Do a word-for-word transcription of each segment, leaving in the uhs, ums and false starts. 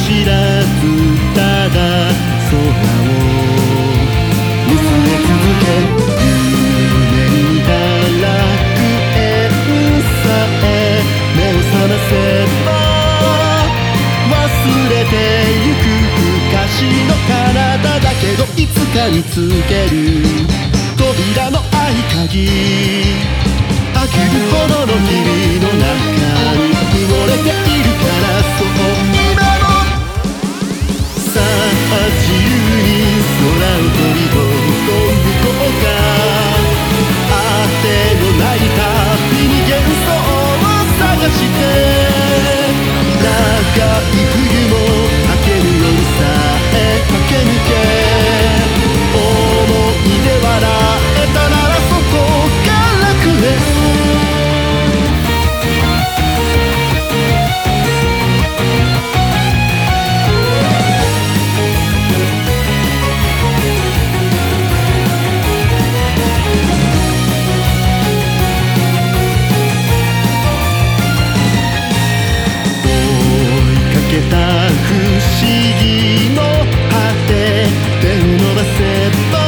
知らずただ空を見つめ続け、夢にた楽園さえ目を覚ませば忘れてゆく昔の体だけど、いつか見つける扉の合鍵、飽きるほどの日々の中に埋もれているから、そう今のさあ自由に空を飛びどこ行こうか、あてのない旅に幻想を探して、長い冬も明ける夜さえ駆け抜け、思い出笑えたならそこが楽園。不思議の果て、手を伸ばせば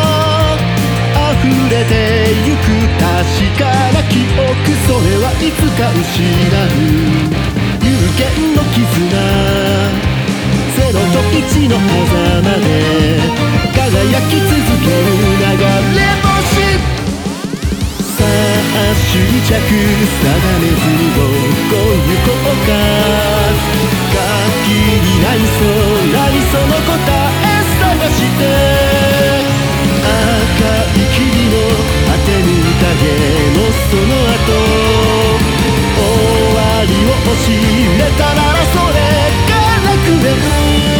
溢れてゆく確かな記憶、それはいつか失う有限の絆、ゼロといちの狭間で輝き続ける流れ星、さあ執着定めずにどこ行こうか、限りない空にその答え探して、赤い霧の果てに宴のその後、終わりを教えたならそれが楽園。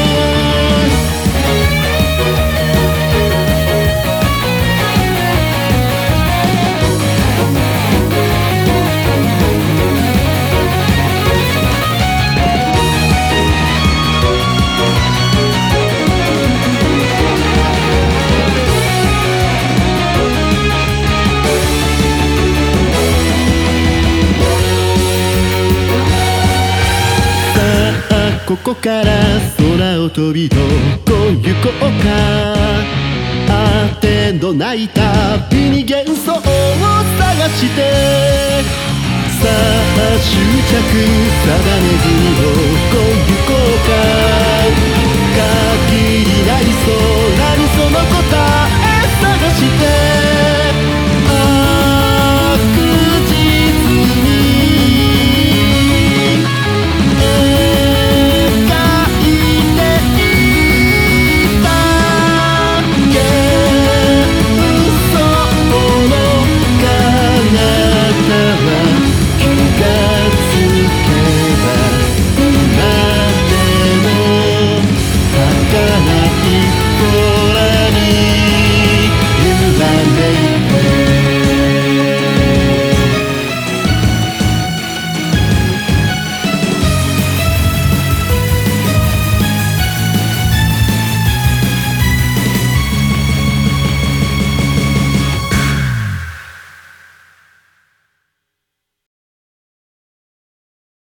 ここから空を飛びどこ行こうか、あてのない旅に幻想を探して、さあ執着定めずにどこ行こうか。